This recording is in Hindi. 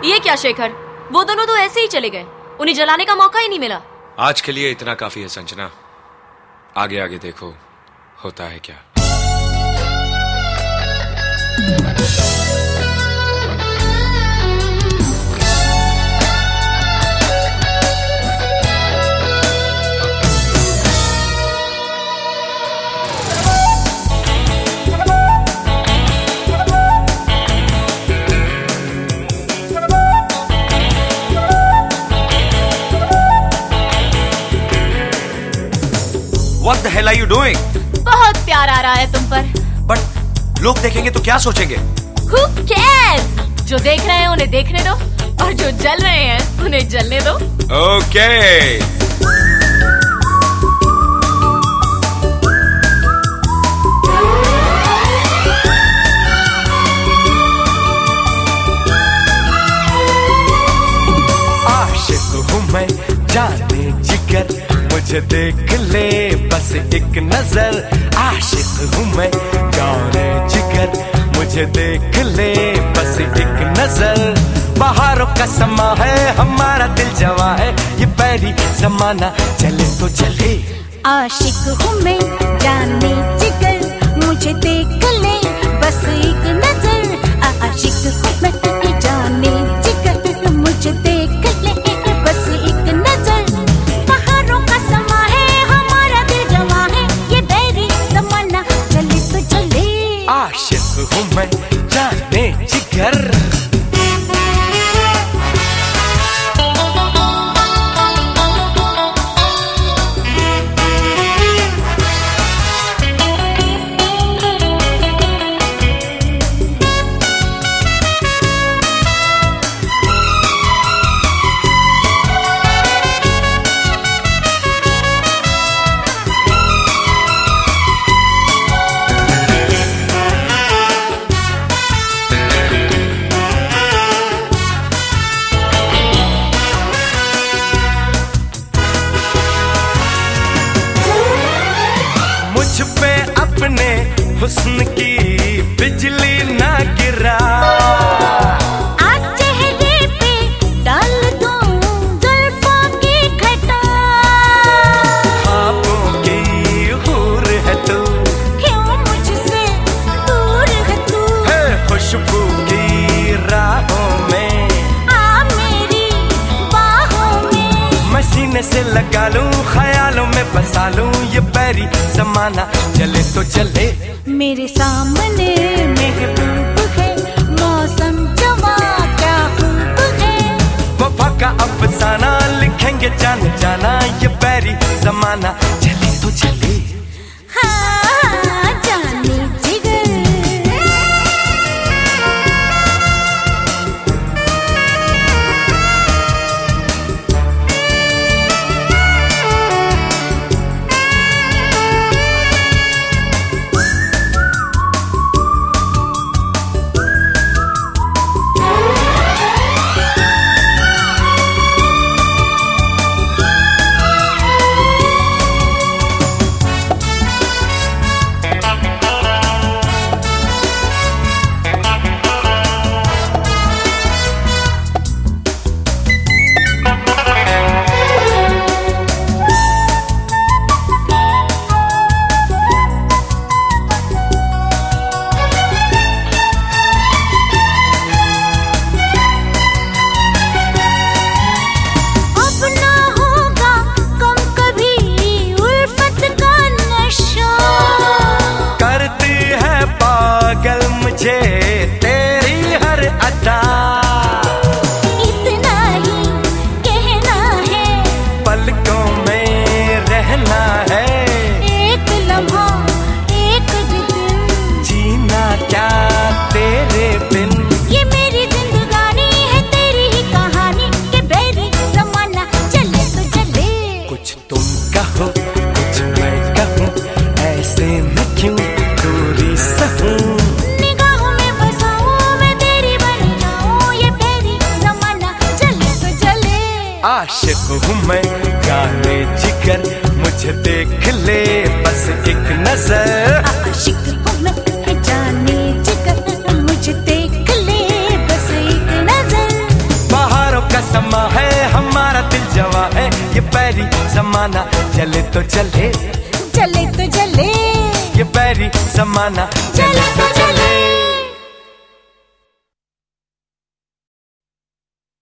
ये क्या शेखर, वो दोनों तो ऐसे ही चले गए, उन्हें जलाने का मौका ही नहीं मिला। आज के लिए इतना काफी है संजना, आगे आगे देखो होता है क्या। What the hell are you doing? बहुत प्यार आ रहा है तुम पर। But लोग देखेंगे तो क्या सोचेंगे? Who cares? जो देख रहे हैं उन्हें देखने दो, और जो जल रहे हैं उन्हें जलने दो। Okay. आशिक हूँ मैं जाने जिगर, मुझे देख ले बस एक नजर। आशिक हूँ मैं जाने जिगर, मुझे देख ले बस एक नजर। बहारों का समा है हमारा दिल जवा है, ये पैरी जमाना चले तो चले। आशिक हूँ मैं जाने जिगर, मुझे देख ले बस एक नजर। आशिक हूँ मैं जाने जिगर, मुझे देख ले बस एक नजर। बहारों का समा है हमारा दिल जवा है, ये बैरी जमाना चले तो चले। आशिक हूँ मैं जाने जिगर। मुझ पे अपने हुस्न की बिजली ना गिरा। आज चेहरे पे डाल दूं जुल्फों की घटा। ख्वाबों की हूर है तू, क्यों मुझसे दूर है तू। है खुशबू की राहों में, आ मेरी बाहों में। मैं सीने से लगा लूं, ख्यालों में बसा लूं, ये पैरी जमाना चले तो चले। मेरे सामने महबूब है, मौसम जवा क्या खूब है। वफा का अफसाना लिखेंगे जान जाना, ये पैरी जमाना चले तो चले। हाँ जाने जिगर। मुझे तेरी हर अदा, इतना ही कहना है, पलकों में रहना है, एक लम्हा एक दिन जीना क्या तेरे बिन। ये मेरी जिंदगानी है तेरी ही कहानी, के बैरी जमाना चले तो चले। कुछ तुम कहो कुछ मैं कहूँ, ऐसे मैं क्यों दूरी सहूँ। निगाहों में बसाऊं मैं तेरी बन जाऊं, ये बैरी जमाना चले तो चले। आशिक हूँ मैं जाने जिगर, मुझे देख ले बस एक नजर। आशिक हूँ मैं जाने जिगर, मुझे देख ले बस एक नजर। बैरी जमाना चले तो चले, चले तो चले, ये बैरी जमाना चले तो चले।